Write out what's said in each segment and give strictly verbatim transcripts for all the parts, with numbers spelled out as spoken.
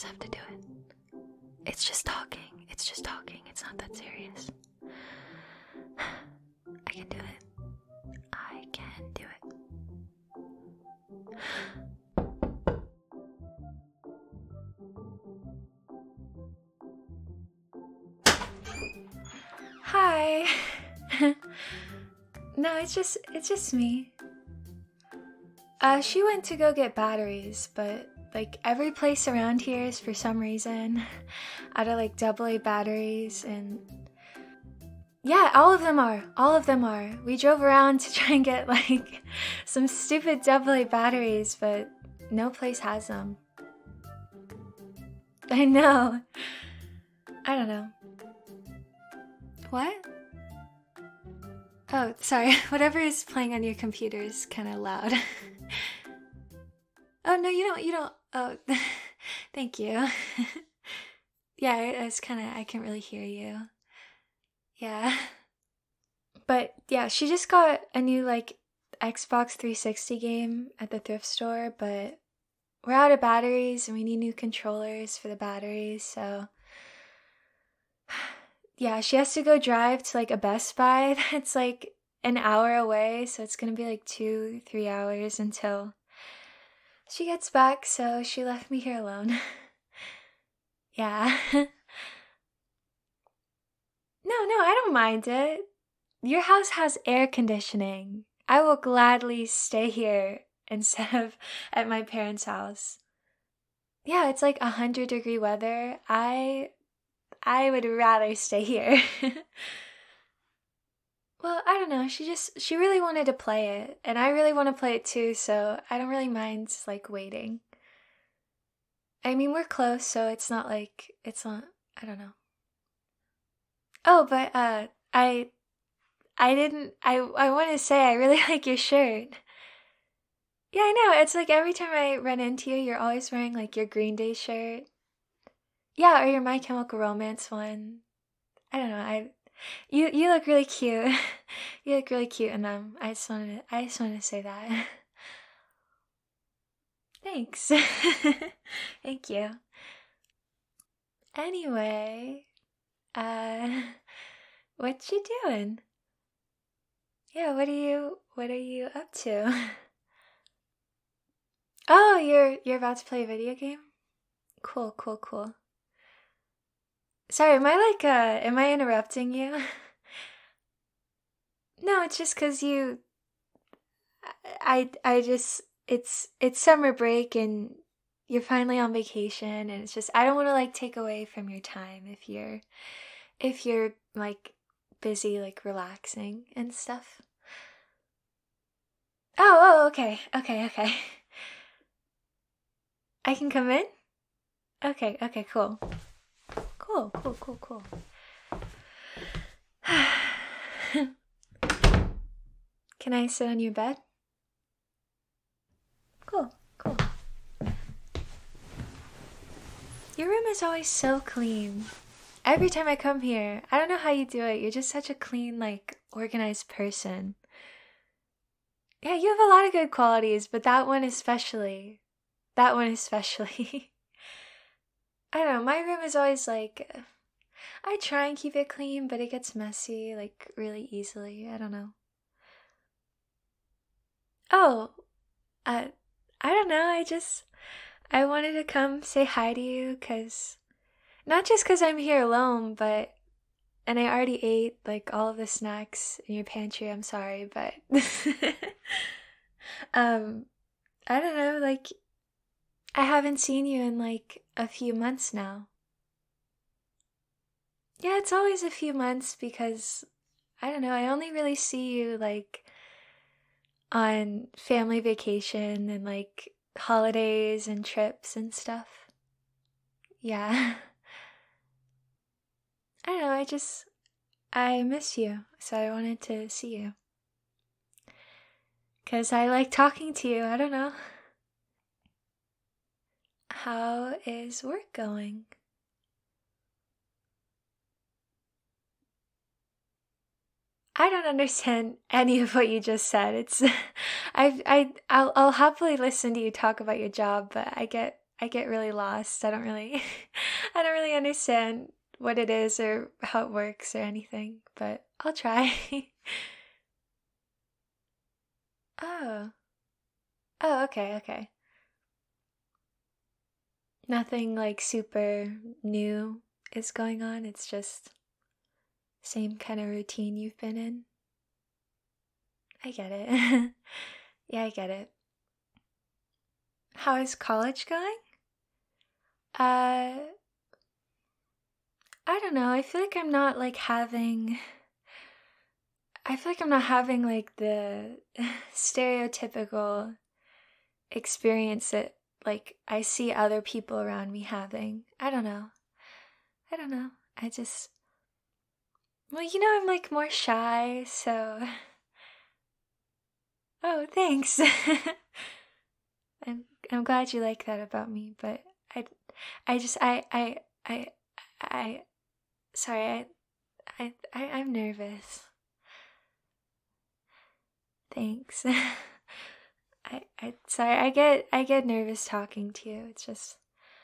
have to do it. It's just talking. It's just talking. It's not that serious. I can do it. I can do it. Hi. No, it's just it's just me. Uh, she went to go get batteries, but like every place around here is for some reason out of like double A batteries, and yeah, all of them are. All of them are. We drove around to try and get like some stupid double A batteries, but no place has them. I know. I don't know. What? Oh, sorry. Whatever is playing on your computer is kind of loud. Oh, no, you don't, you don't. Oh, thank you. Yeah, I was kind of, I can't really hear you. Yeah. But yeah, she just got a new like Xbox three sixty game at the thrift store, but we're out of batteries and we need new controllers for the batteries, so yeah, she has to go drive to like a Best Buy that's like an hour away, so it's gonna be like two, three hours until she gets back, so she left me here alone. Yeah. No, no, I don't mind it. Your house has air conditioning. I will gladly stay here instead of at my parents' house. Yeah, it's like a hundred degree weather. I I would rather stay here. Well, I don't know. She just, she really wanted to play it, and I really want to play it too, so I don't really mind, like, waiting. I mean, we're close, so it's not like, it's not, I don't know. Oh, but, uh, I, I didn't, I, I want to say I really like your shirt. Yeah, I know. It's like every time I run into you, you're always wearing, like, your Green Day shirt. Yeah, or your My Chemical Romance one. I don't know, I... You you look really cute. You look really cute in them. I just wanted to, I just wanted to say that. Thanks. Thank you. Anyway, uh, what you doing? Yeah, what are you what are you up to? Oh, you're you're about to play a video game? Cool, cool, cool. Sorry, am I like uh am I interrupting you? No, it's just cuz you I I just it's it's summer break and you're finally on vacation, and it's just I don't want to like take away from your time if you're if you're like busy like relaxing and stuff. Oh, oh, okay. Okay, okay. I can come in? Okay, okay, cool. Cool, cool, cool, cool. Can I sit on your bed? Cool, cool. Your room is always so clean. Every time I come here, I don't know how you do it. You're just such a clean, like, organized person. Yeah, you have a lot of good qualities, but that one especially. That one especially. I don't know, my room is always like... I try and keep it clean, but it gets messy, like, really easily. I don't know. Oh, uh, I don't know, I just... I wanted to come say hi to you, because... Not just because I'm here alone, but... And I already ate, like, all of the snacks in your pantry, I'm sorry, but... um, I don't know, like... I haven't seen you in, like, a few months now. Yeah, it's always a few months because... I don't know, I only really see you, like... on family vacation and, like, holidays and trips and stuff. Yeah. I don't know, I just... I miss you, so I wanted to see you. Because I like talking to you, I don't know. How is work going? I don't understand any of what you just said. It's, I, I, I'll, I'll happily listen to you talk about your job, but I get, I get really lost. I don't really I don't really understand what it is or how it works or anything, but I'll try. Oh. Oh, okay, okay. Nothing like super new is going on. It's just same kind of routine you've been in. I get it. Yeah, I get it. How is college going? Uh, I don't know. I feel like I'm not like having I feel like I'm not having like the stereotypical experience that like I see other people around me having. I don't know. I don't know. I just well, you know, I'm like more shy, so oh, thanks. I'm I'm glad you like that about me, but I I just I I I I sorry, I I, I I'm nervous. Thanks. I I sorry, I get I get nervous talking to you. It's just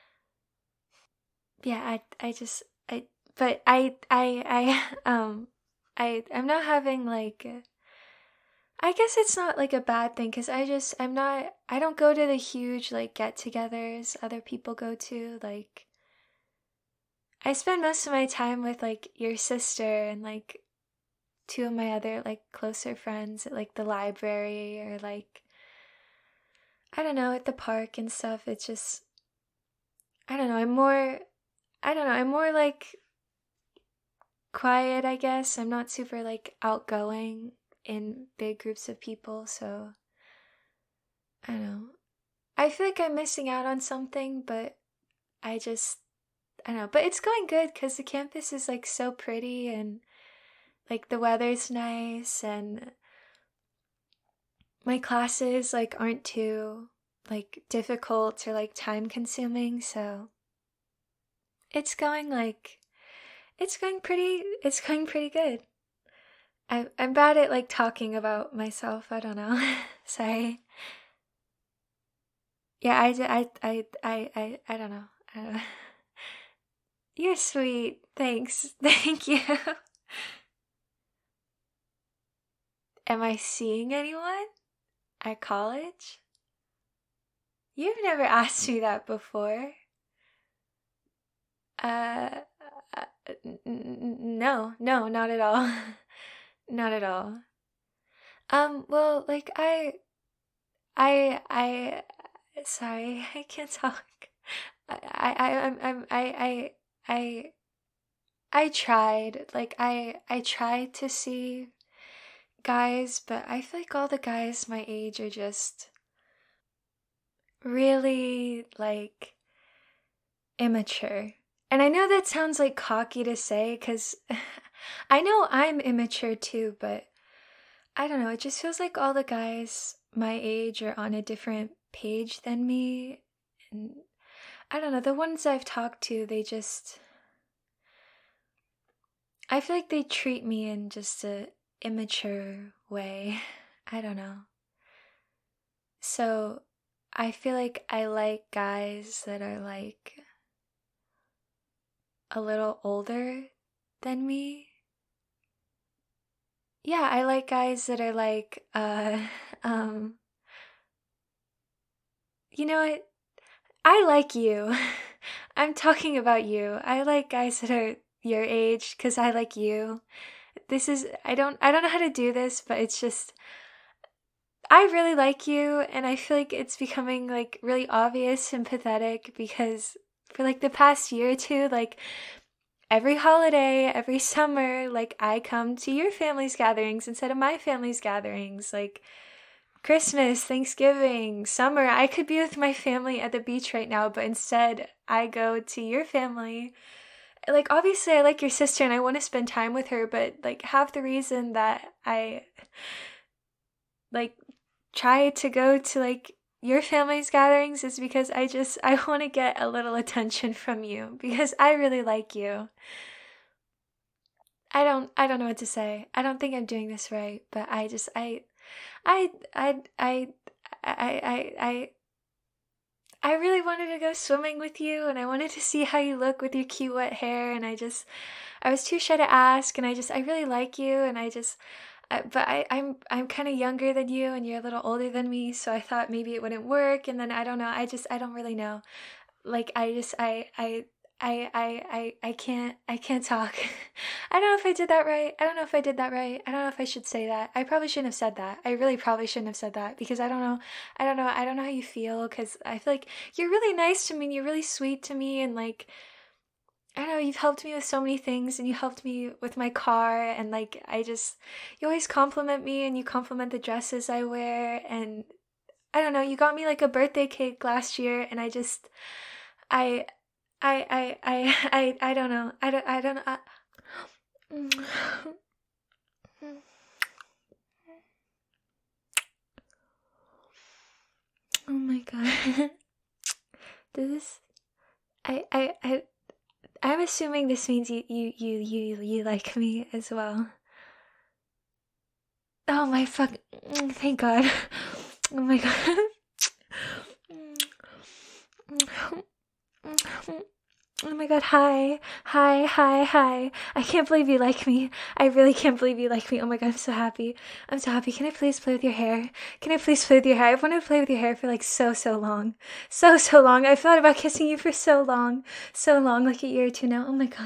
yeah, I I just I but I I I um I I'm not having like I guess it's not like a bad thing cuz I just I'm not I don't go to the huge like get-togethers other people go to like I spend most of my time with like your sister and like two of my other like closer friends at like the library or like I don't know at the park and stuff. It's just I don't know. I'm more I don't know. I'm more like quiet, I guess. I'm not super like outgoing in big groups of people, so I don't know. I feel like I'm missing out on something, but I just I don't know. But it's going good cuz the campus is like so pretty and like the weather's nice and my classes like aren't too like difficult or like time consuming, so it's going like it's going pretty it's going pretty good. I I'm bad at like talking about myself. I don't know. Sorry. Yeah, I, I, I, I, I, I don't know. I don't know. You're sweet. Thanks. Thank you. Am I seeing anyone at college? You've never asked me that before. Uh, uh n- n- no, no, not at all. Not at all. Um, well, like I, I, I, sorry, I can't talk. I, I, I, I'm, I'm, I, I, I, I tried. Like I, I tried to see guys, but I feel like all the guys my age are just really like immature. And I know that sounds like cocky to say because I know I'm immature too, but I don't know. It just feels like all the guys my age are on a different page than me. And I don't know. The ones I've talked to, they just. I feel like they treat me in just a immature way. I don't know. So I feel like I like guys that are like a little older than me. Yeah, I like guys that are like uh um you know what? I like you. I'm talking about you. I like guys that are your age cuz I like you. This is I don't I don't know how to do this, but it's just I really like you and I feel like it's becoming like really obvious and pathetic because for like the past year or two like every holiday, every summer, like I come to your family's gatherings instead of my family's gatherings. Like Christmas, Thanksgiving, summer, I could be with my family at the beach right now, but instead I go to your family. Like obviously I like your sister and I want to spend time with her, but like half the reason that I like try to go to like your family's gatherings is because I just I want to get a little attention from you because I really like you. I don't I don't know what to say. I don't think I'm doing this right, but I just I I I I I I I I really wanted to go swimming with you, and I wanted to see how you look with your cute wet hair, and I just, I was too shy to ask, and I just, I really like you, and I just, uh, but I, I'm, I'm kind of younger than you, and you're a little older than me, so I thought maybe it wouldn't work, and then I don't know, I just, I don't really know. Like, I just, I, I, I, I, I, I can't, I can't talk. I don't know if I did that right. I don't know if I did that right. I don't know if I should say that. I probably shouldn't have said that. I really probably shouldn't have said that because I don't know. I don't know. I don't know how you feel because I feel like you're really nice to me and you're really sweet to me and like, I don't know, you've helped me with so many things and you helped me with my car and like, I just, you always compliment me and you compliment the dresses I wear and I don't know, you got me like a birthday cake last year and I just, I, I, I, I, I, I don't know. I don't, I don't know. I, oh my god. Does this, I, I, I, I'm assuming this means you, you, you, you, you like me as well. Oh my fuck, thank god. Oh my god. Oh my god, hi. Hi, hi, hi. I can't believe you like me. I really can't believe you like me. Oh my god, I'm so happy. I'm so happy. Can I please play with your hair? Can I please play with your hair? I've wanted to play with your hair for like so, so long. So, so long. I've thought about kissing you for so long. So long, like a year or two now. Oh my god.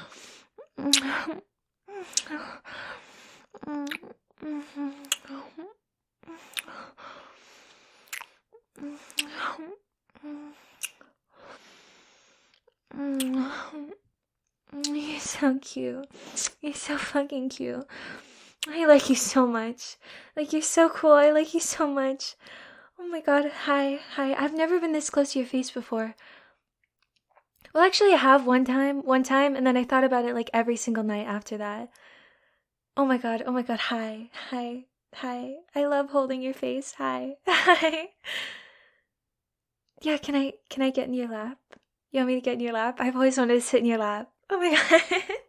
You're so cute. You're so fucking cute. I like you so much. Like, you're so cool. I like you so much. Oh my god. Hi. Hi. I've never been this close to your face before. Well, actually, I have one time. One time, and then I thought about it like every single night after that. Oh my god. Oh my god. Hi. Hi. Hi. I love holding your face. Hi. Hi. Yeah, can I can I get in your lap? You want me to get in your lap? I've always wanted to sit in your lap. Oh my god.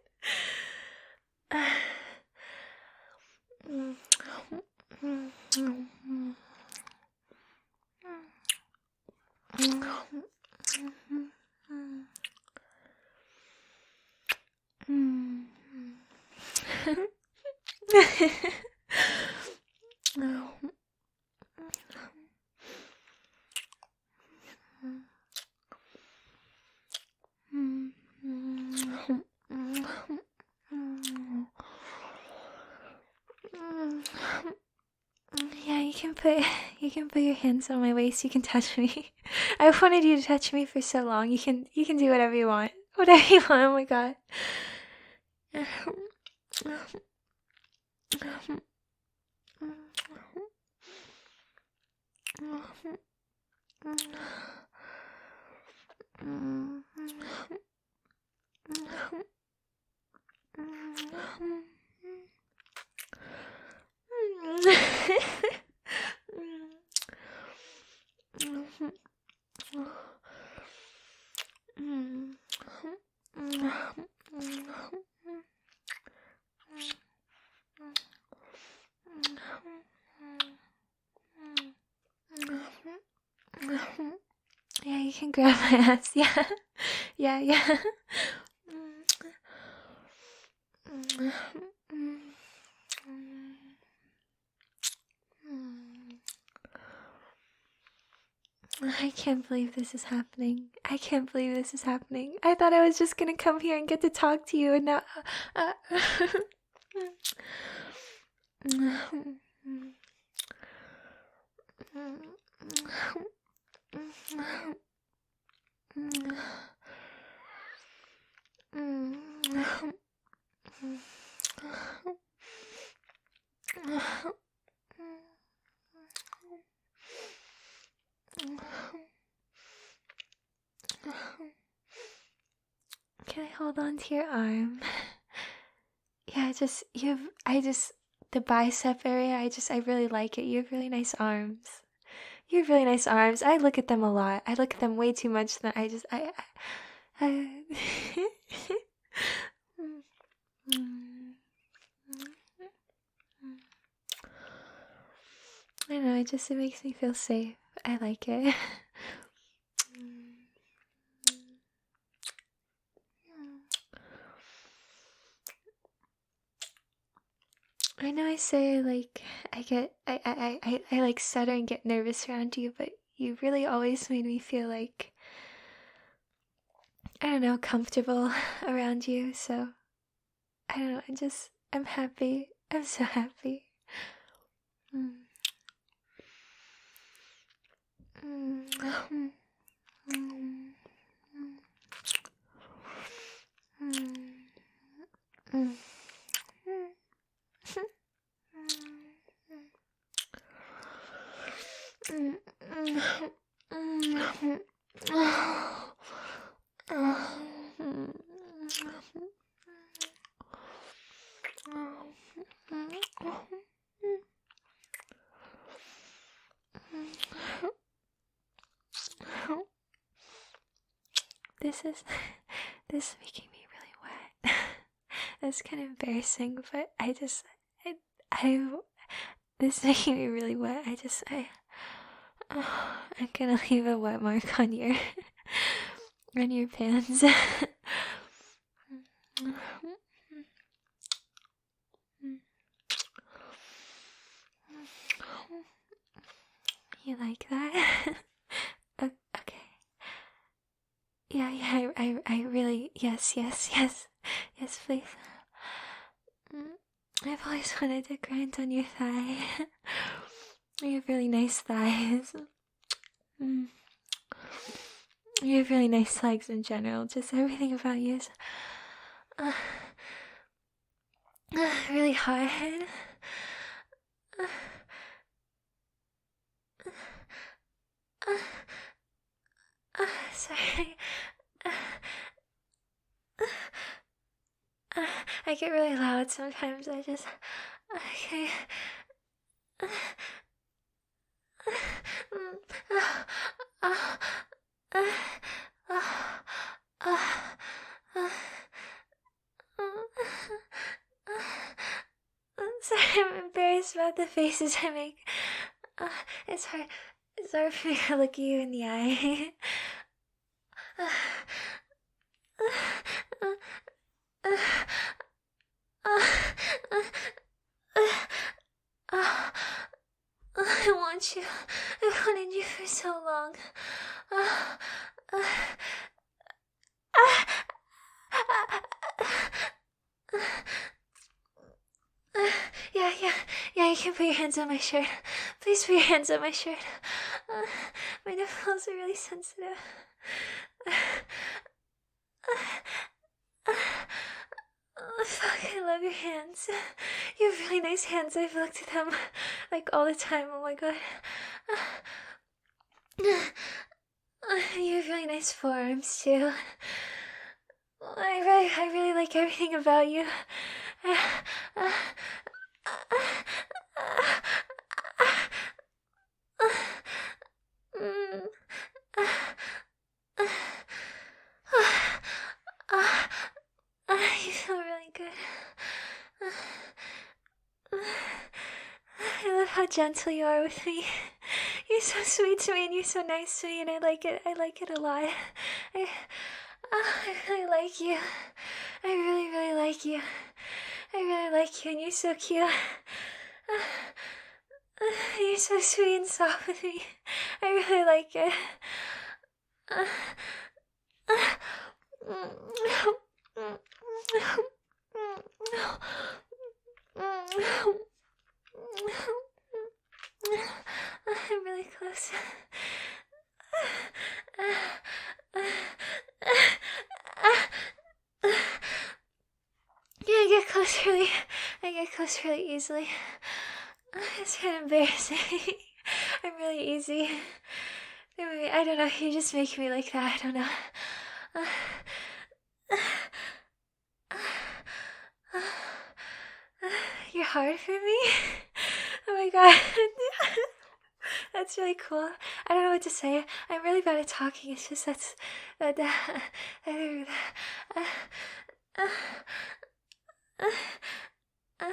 Yeah, you can put you can put your hands on my waist. You can touch me. I've wanted you to touch me for so long. You can you can do whatever you want. Whatever you want. Oh my god. Yeah, you can grab my ass. Yeah. Yeah, yeah. I can't believe this is happening. I can't believe this is happening. I thought I was just gonna come here and get to talk to you, and now. Uh, Can I hold on to your arm? Yeah, just you have. I just the bicep area. I just I really like it. You have really nice arms. You have really nice arms. I look at them a lot. I look at them way too much. That I just I. I, I I don't know. It just it makes me feel safe. I like it. always say like I get I I I, I, I like stutter and get nervous around you, but you really always made me feel like I don't know, comfortable around you, so I don't know, I just I'm happy. I'm so happy. Mm. Mm. Mm. Mm. Mm. Mm. Mm. Mm. This is this is making me really wet. That's kind of embarrassing, but I just I I this is making me really wet. I just I oh, I'm gonna leave a wet mark on your on your pants. You like that? Okay. Yeah, yeah, I, I, I really, yes, yes, yes, yes, please. I've always wanted to grind on your thigh. You have really nice thighs. Mm. You have really nice legs in general. Just everything about you is uh, uh, really hard. Uh, uh, uh, sorry. Uh, uh, I get really loud sometimes. I just. Okay. Uh, Sorry, I'm embarrassed about the faces I make. Uh, it's hard. It's hard for me to look you in the eye. Uh, uh, uh, uh, uh, uh, I want you. I wanted you for so long. Uh, uh, uh, uh, yeah, yeah, yeah, you can put your hands on my shirt. Please put your hands on my shirt. Uh, my nipples are really sensitive. Uh, uh, uh, oh, fuck, I love your hands. You have really nice hands. I've looked at them like all the time. Oh my god. Uh, you have really nice forearms too. I really, I really like everything about you. Uh, uh, uh, uh, mm, uh, uh, uh, uh, you feel really good. Uh, uh, I love how gentle you are with me. You're so sweet to me and you're so nice to me and I like it. I like it a lot. I, oh, I really like you. I really, really like you. I really like you and you're so cute. Uh, uh, you're so sweet and soft with me. I really like it. Uh, I'm really close. Yeah, I get close really. I get close really easily. It's kind of embarrassing. I'm really easy. I don't know. You just make me like that. I don't know. You're hard for me? Oh my god. That's really cool. I don't know what to say. I'm really bad at talking. It's just that's that. that, that, uh, uh, uh, uh,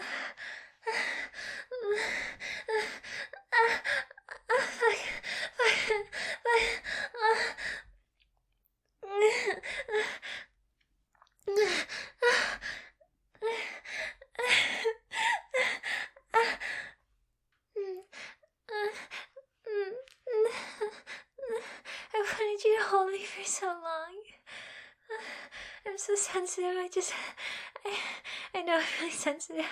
hold me for so long. I'm so sensitive. I just, I, I know I'm really sensitive.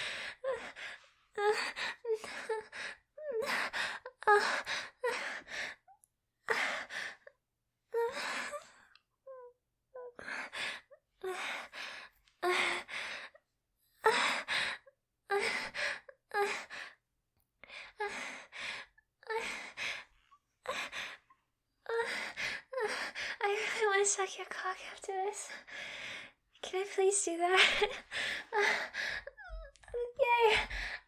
I really want to suck your cock after this. Can I please do that? Yay!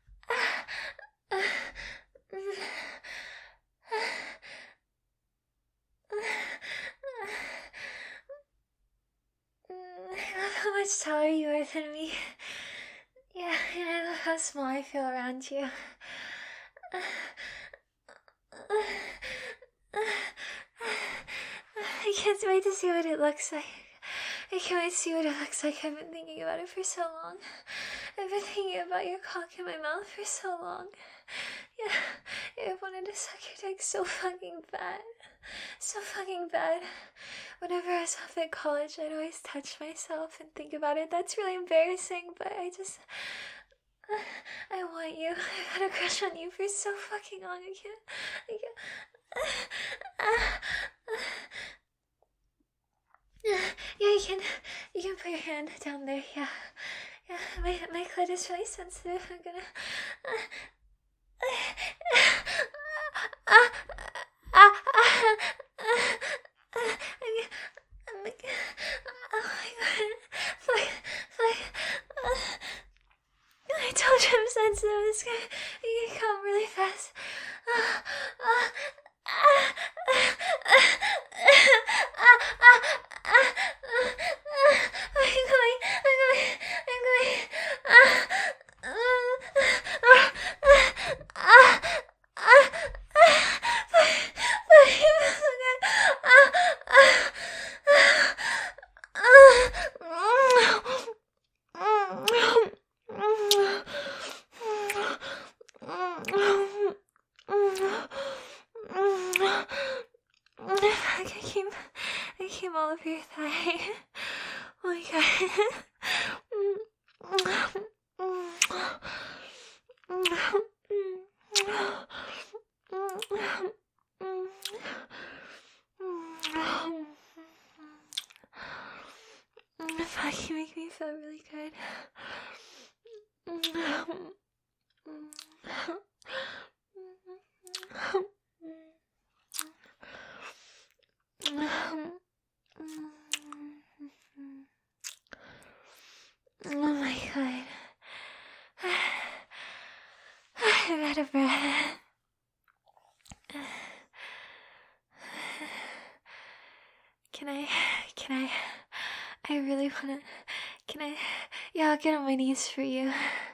I love how much taller you are than me. Yeah, and I love how small I feel around you. I can't wait to see what it looks like. I can't wait to see what it looks like. I've been thinking about it for so long. I've been thinking about your cock in my mouth for so long. Yeah, I wanted to suck your dick so fucking bad. So fucking bad. Whenever I was off at college, I'd always touch myself and think about it. That's really embarrassing, but I just... I want you. I've had a crush on you for so fucking long. I can't... I can't... Yeah, you can, you can put your hand down there, yeah. Yeah, my, my clit is really sensitive. I'm gonna... I told you I'm sensitive. It's gonna, you can come really fast. I'm going, I'm going, I'm going. I came, I came all over your thigh. Oh my god. Fuck, you make me feel really good. Oh my god. I'm out of breath. Can I, can I, I really wanna, can I, yeah, I'll get on my knees for you.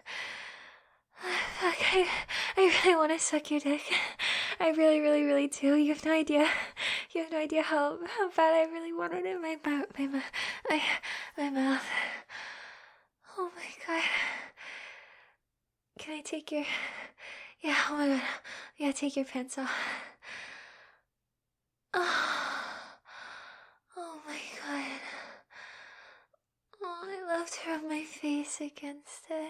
Fuck, I, I really wanna suck your dick. I really, really, really do. You have no idea. You have no idea how, how bad I really wanted it in my mouth, my, my, my, my mouth. Oh my god. Can I take your... Yeah, oh my god. Yeah, take your pants off. Oh, oh my god. Oh, I love to rub my face against it.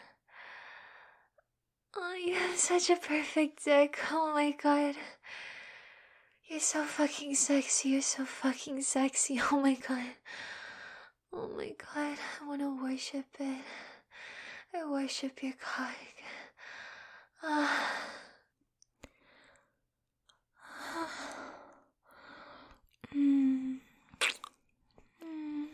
Oh, you have such a perfect dick. Oh my god. You're so fucking sexy. You're so fucking sexy. Oh my god. Oh my god. I want to worship it. I worship your cock. Ah. Mm. Mm.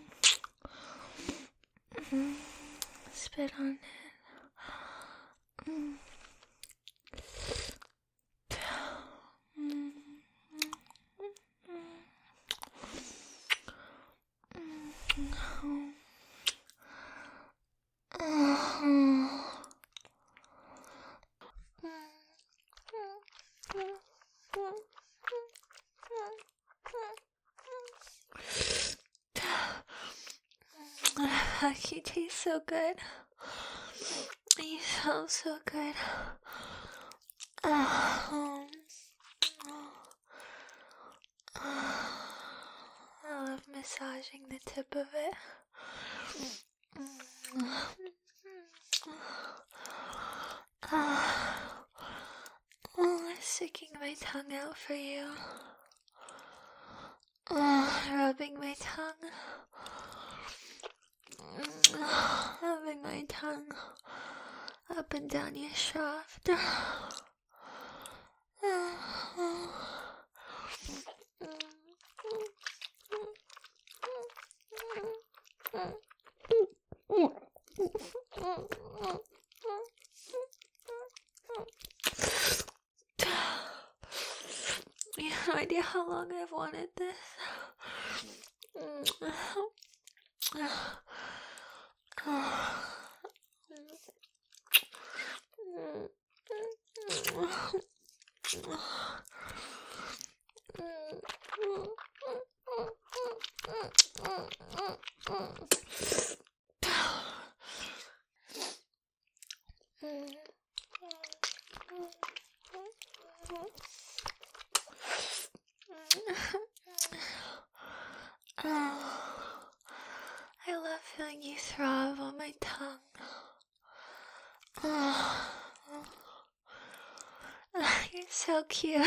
Mm. Spit on it. Mm. Fuck, you taste so good. You smell so good. Um, massaging the tip of it. Oh, sticking my tongue out for you. Oh, rubbing my tongue. Rubbing my tongue up and down your shaft. You have no idea how long I've wanted this. I love feeling you throb on my tongue. You're so cute.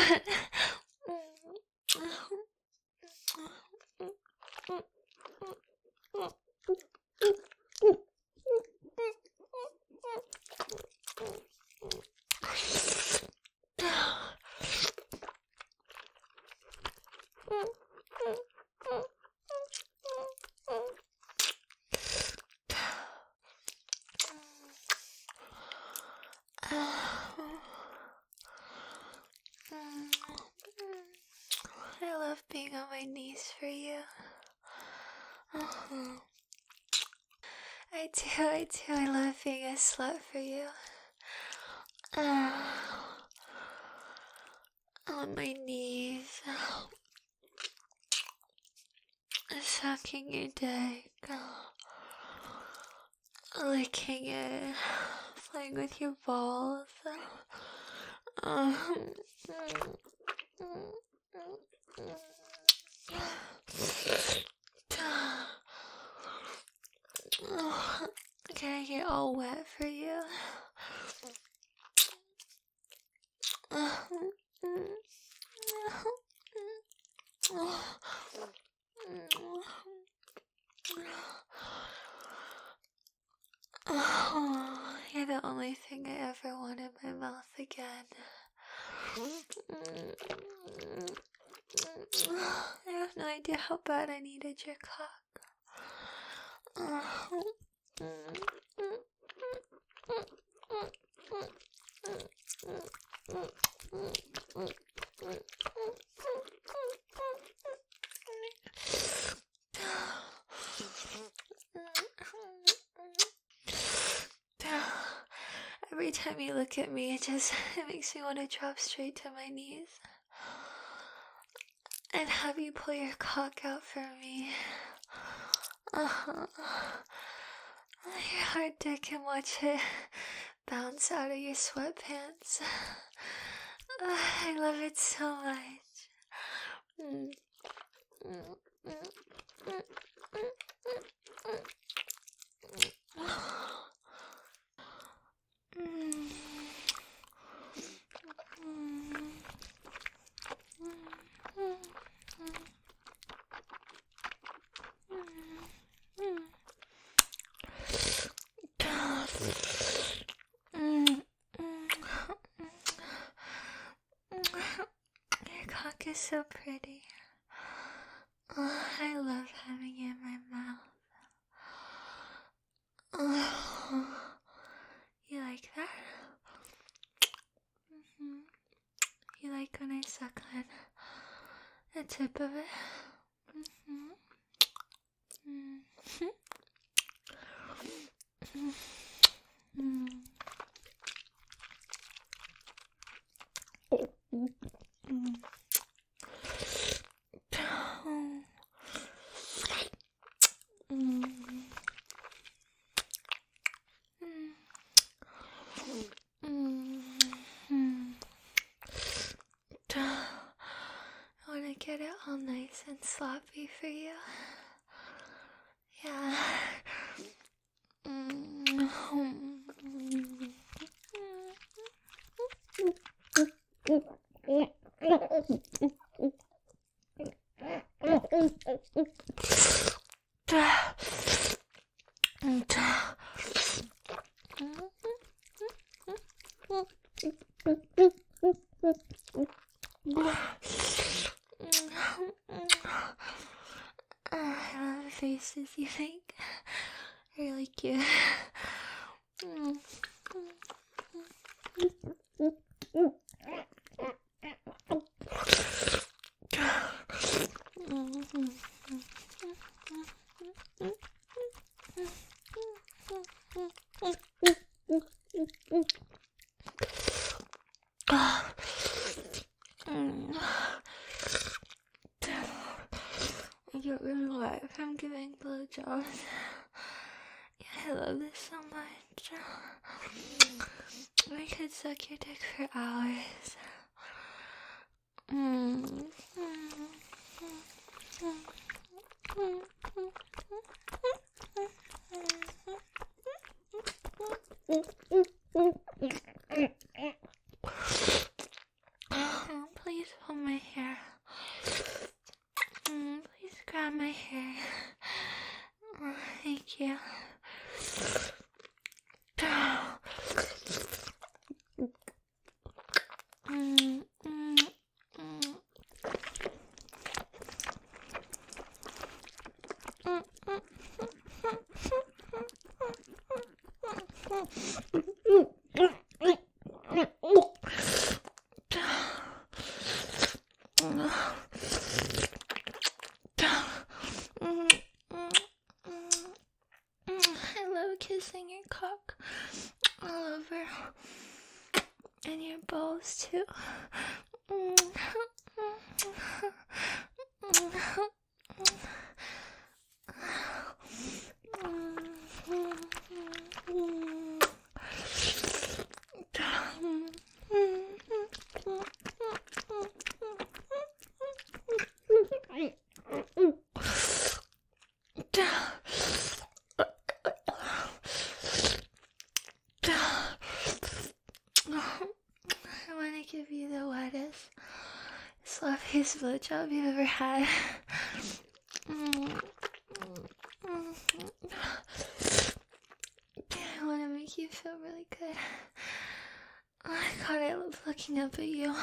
I love being on my knees for you. Uh-huh. I do, I do. I love being a slut for you. Uh, on my knees. Sucking your dick. Licking it. Playing with your balls. Um, Can I get all wet for you? Oh, you're the only thing I ever want in my mouth again. I have no idea how bad I needed your cock. Every time you look at me, it just it makes me want to drop straight to my knees and have you pull your cock out for me. Uh-huh. Your hard dick and watch it bounce out of your sweatpants. Uh, I love it so much. Mm. Mm. Mm. Mm. Your cock is so pretty. Oh, I love having it in my mouth. Oh, you like that? Mm-hmm. You like when I suck on the tip of it? Mm-hmm. Mm-hmm. Mm-hmm. Mm-hmm. I want to get it all nice and sloppy for you. Yeah. Mm. I love the faces you make. Really cute. I get really wet if I'm giving blowjobs. Yeah, I love this so much. I could suck your dick for hours. Mm. Oh, please hold my hair. Mm, please grab my hair. Oh, thank you. Mm, mm, mm. I love kissing your cock all over, and your balls too. I want to give you the wettest, sloppiest blowjob you've ever had. I want to make you feel really good. Oh my god, I love looking up at you.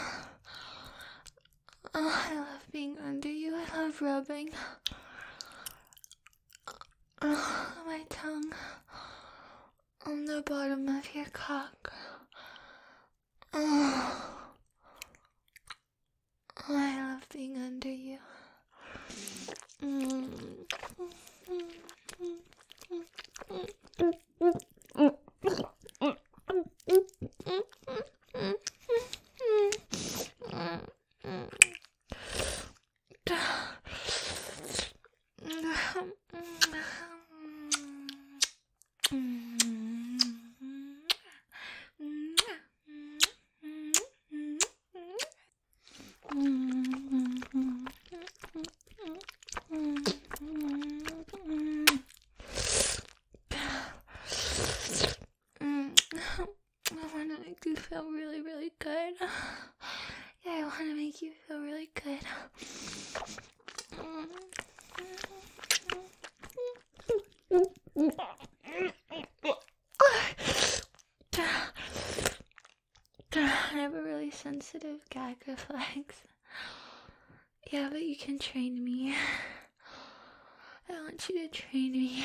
Oh, I love being under you. I love rubbing oh, my tongue on the bottom of your cock. Oh, oh I love being under you. Mm. I want to make you feel really, really good. Yeah, I want to make you feel really good. I have a really sensitive gag reflex. Yeah, but you can train me. I want you to train me.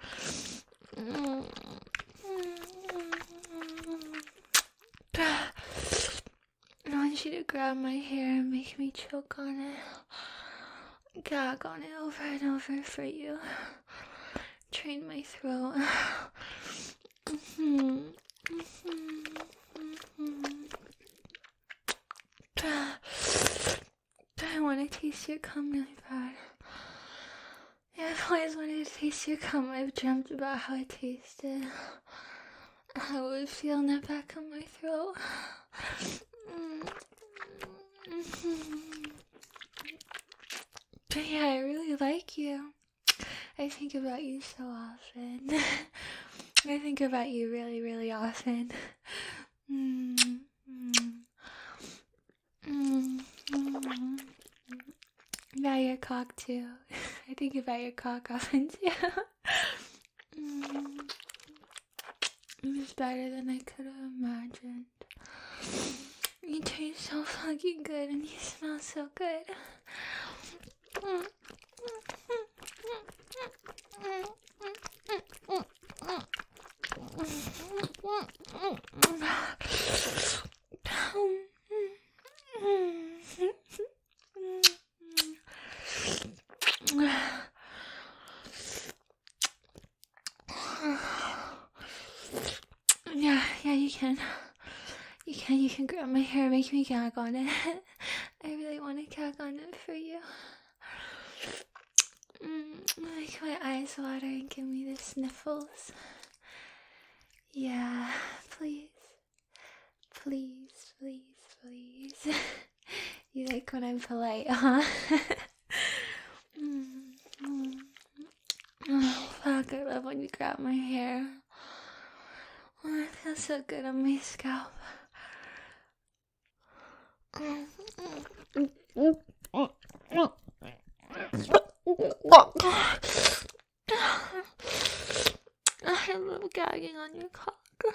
I want you to grab my hair and make me choke on it. Gag on it over and over for you. Train my throat. Mm-hmm. Mm-hmm. Mm-hmm. I want to taste your cum really bad. Yeah, I've always wanted to taste your cum. I've dreamt about how it tasted. How it would feel in the back of my throat. Mm-hmm. I think about you so often. I think about you really, really often. Mm, mm, mm, mm. About your cock too. I think about your cock often too. mm. It was better than I could have imagined. You taste so fucking good and you smell so good. Yeah, yeah, you can. You can, you can grab my hair, make me gag on it. I really want to gag on it for you. Mm, make my eyes water and give me the sniffles. Yeah, please. Please, please, please. You like when I'm polite, huh? mm, mm. Oh, fuck, I love when you grab my hair. Oh, it feels so good on my scalp. I love gagging on your cock.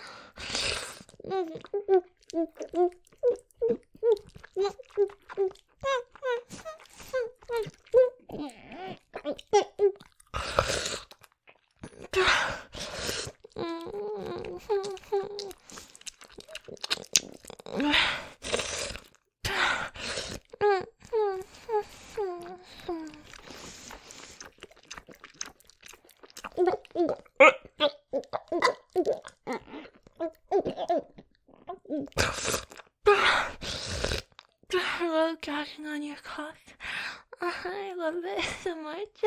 I love gagging on your cock. I love it so much.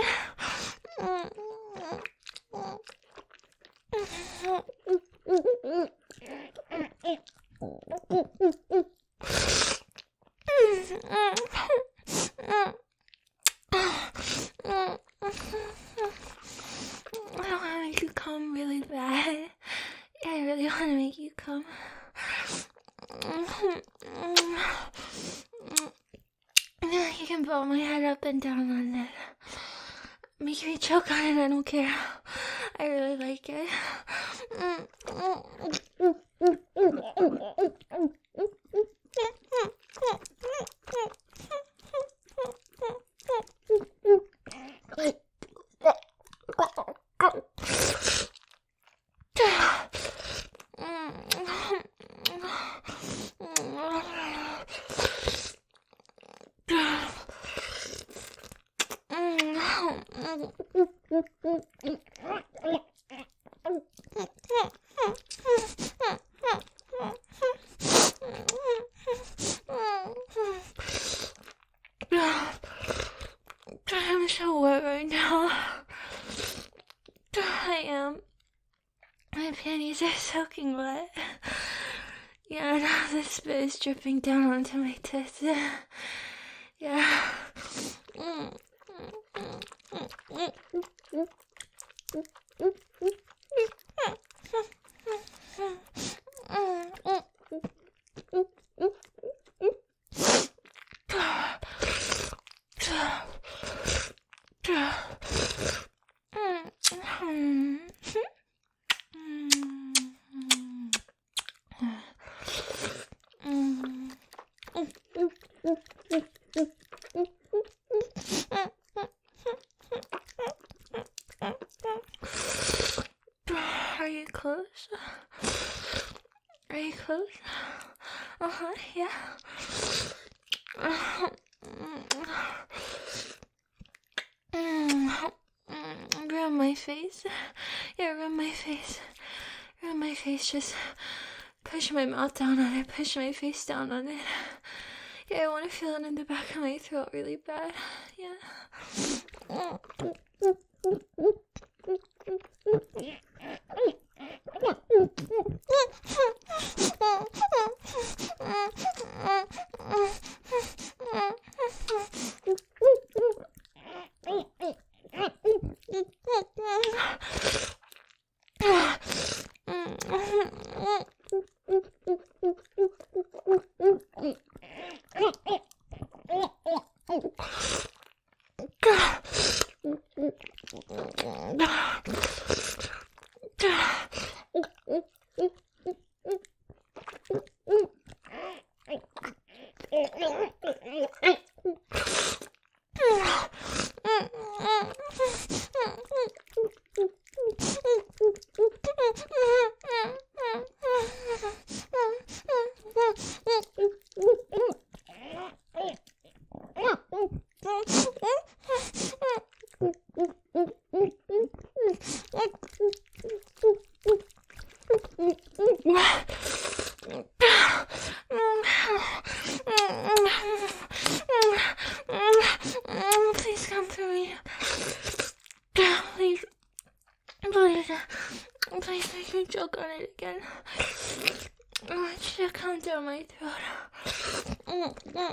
I want to make you come really bad. I really want to make you come. You can blow my head up and down on it. Make me choke on it, I don't care. I really like it. I'm so wet right now. I am. My panties are soaking wet. Yeah, now the spit is dripping down onto my tits. Yeah. Are you close? Are you close? Uh-huh, yeah. Uh, mm, mm, rub my face. Yeah, rub my face. Rub my face. Just push my mouth down on it. Push my face down on it. Yeah, I want to feel it in the back of my throat really bad. Yeah. Please come to me. Please. Please. Please make me choke on it again. Oh, it should come down my throat.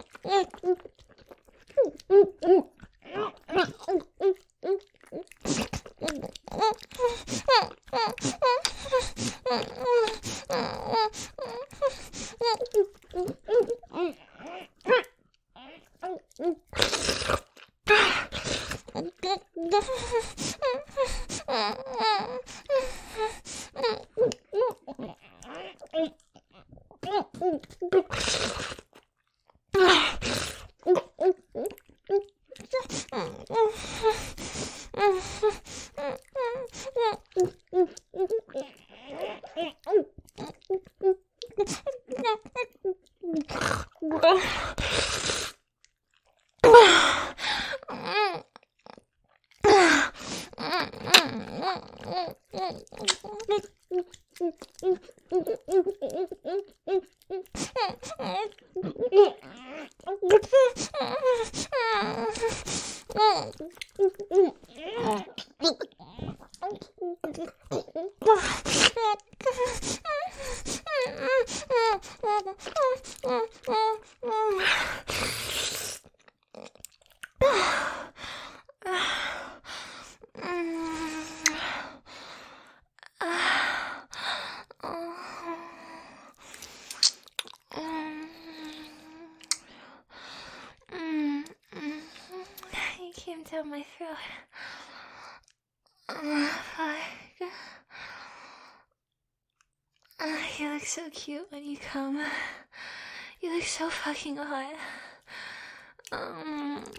Came down my throat. Oh, fuck. Uh, you look so cute when you come. You look so fucking hot. Um,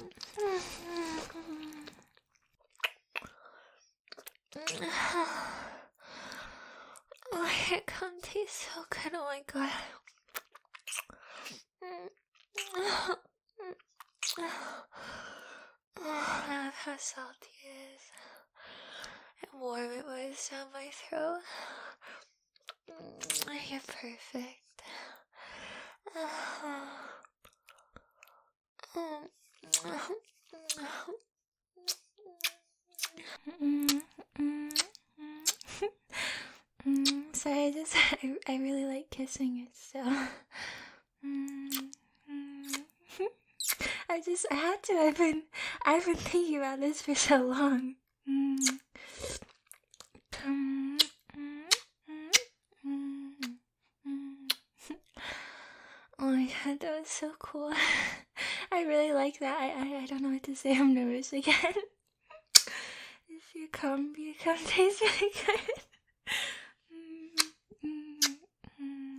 oh, your cum tastes so good. Oh my god. Oh, I love how salty it is and warm it was down my throat. Mm, you're perfect. Sorry, I just I, I really like kissing it still. I just I had to. I've been I've been thinking about this for so long. Mm. Mm, mm, mm, mm, mm. Oh my god, that was so cool. I really like that. I, I I don't know what to say. I'm nervous again. If you come, you come taste really good. Mm, mm, mm.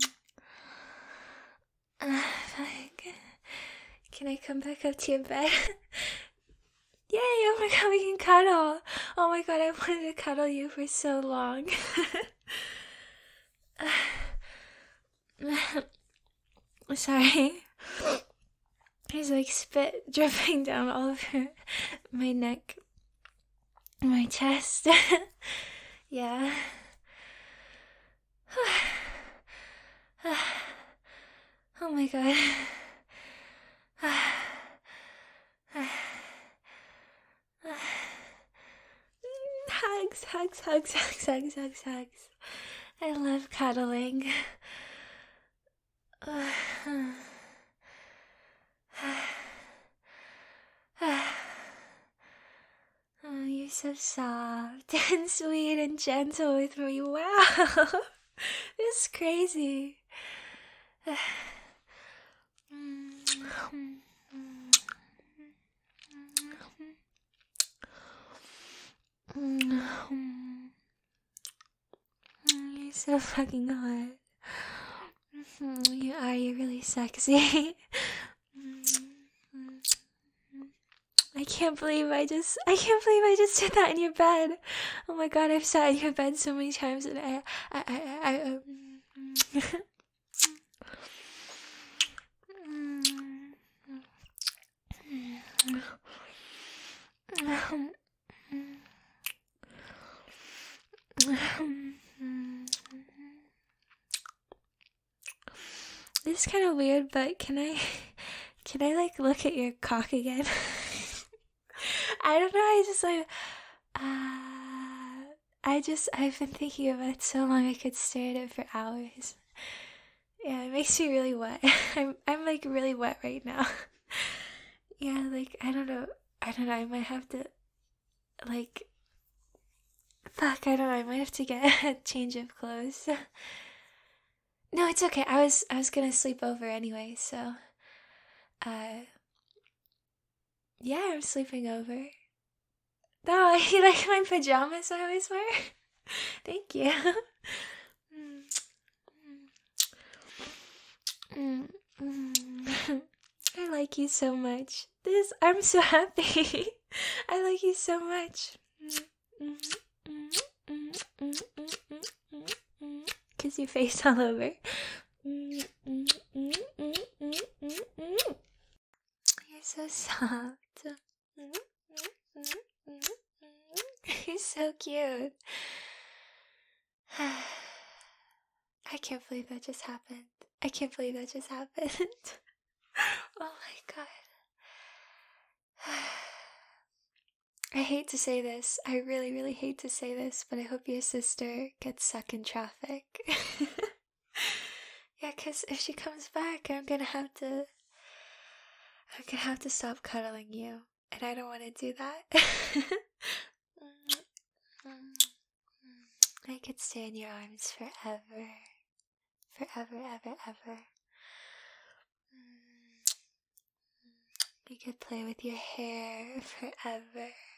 Uh, like, can I come back up to your bed? Yay, oh my god, we can cuddle. Oh my god, I wanted to cuddle you for so long. Sorry. There's like spit dripping down all over my neck, my chest. Yeah. Oh my god. Hugs, hugs, hugs, hugs, hugs, hugs, hugs. I love cuddling. Oh, you're so soft and sweet and gentle with me. Wow. This is crazy. You're so fucking hot. You are, you're really sexy. I can't believe I just I can't believe I just did that in your bed. Oh my god, I've sat in your bed so many times and I I I, I um, This is kind of weird, but can I can I like look at your cock again? I don't know, I just like uh I just I've been thinking about it so long I could stare at it for hours. Yeah, it makes me really wet. I'm I'm like really wet right now. Yeah, like I don't know. I don't know, I might have to like fuck, I don't know, I might have to get a change of clothes. No, it's okay. I was I was gonna sleep over anyway, so uh yeah, I'm sleeping over. No, you like my pajamas I always wear? Thank you. Mm, mm. I like you so much. This I'm so happy. I like you so much. Kiss your face all over. You're so soft. You're so cute. I can't believe that just happened. I can't believe that just happened. Oh my god. I hate to say this. I really, really hate to say this, but I hope your sister gets stuck in traffic. Yeah, because if she comes back, I'm gonna have to. I'm gonna have to stop cuddling you, and I don't want to do that. I could stay in your arms forever. Forever, ever, ever. I could play with your hair forever.